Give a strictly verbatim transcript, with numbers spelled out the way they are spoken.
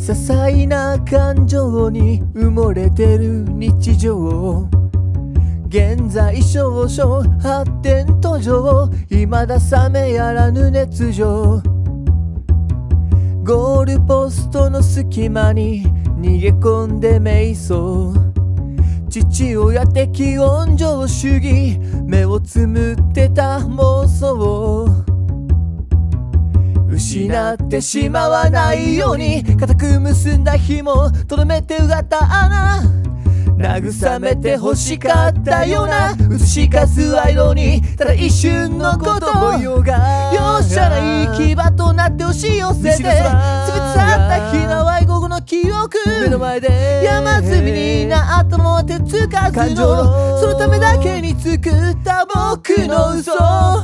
些細な感情に埋もれてる日常、現在少々発展途上、未だ冷めやらぬ熱情、ゴールポストの隙間に逃げ込んで瞑想、父親的温情主義、目をつむってた妄想、失ってしまわないように固く結んだ紐、とどめてうがった穴、慰めて欲しかったような映しかすアイロニー、ただ一瞬のこと、容赦ない牙となって押し寄せて、つぶさったひなわい午後の記憶、目の前で山積みになったまま手つかずの、そのためだけに作った僕の嘘、